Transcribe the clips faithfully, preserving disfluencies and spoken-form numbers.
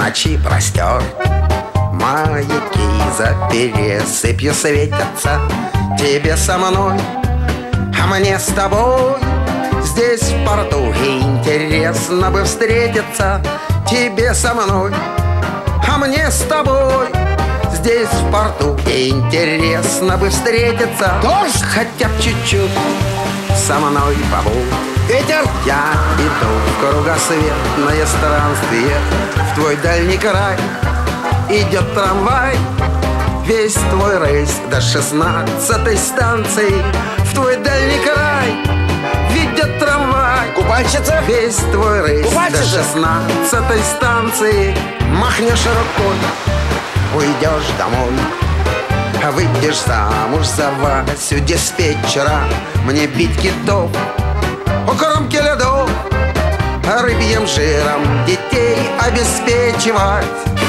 ночи простер. Маяки за пересыпью светятся. Тебе со мной, а мне с тобой. Здесь в порту интересно бы встретиться. Тебе со мной, а мне с тобой. Здесь в порту интересно бы встретиться. Дождь! Хотя б чуть-чуть со мной побудь. Ветер! Я иду в кругосветное странствие. В твой дальний край идет трамвай. Весь твой рейс до шестнадцатой станции. В твой дальний край ведет трамвай. Купальщица! Весь твой рейс Купальщица! до шестнадцатой станции. Махнешь рукой, уйдешь домой. А выйдешь замуж за Васю диспетчера. Мне бить китов у кромки льдов, а рыбьим жиром детей обеспечивать.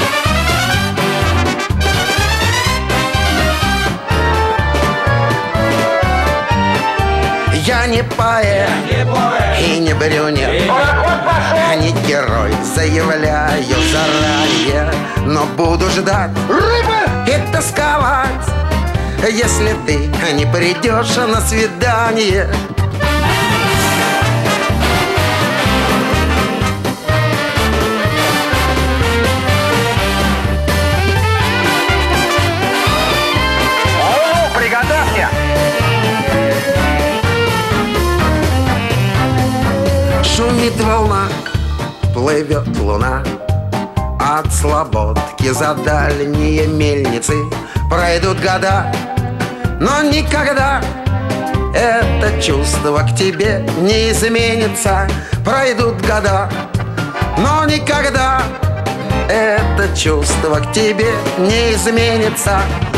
Я не поэт, Не поэт. и не брюнет, а не герой, заявляю заранее. Но буду ждать Рыба! и тосковать, если ты не придешь на свидание. О, приготовься! Шумит волна, плывет луна. От слободки за дальние мельницы пройдут года, но никогда это чувство к тебе не изменится. Пройдут года, но никогда это чувство к тебе не изменится.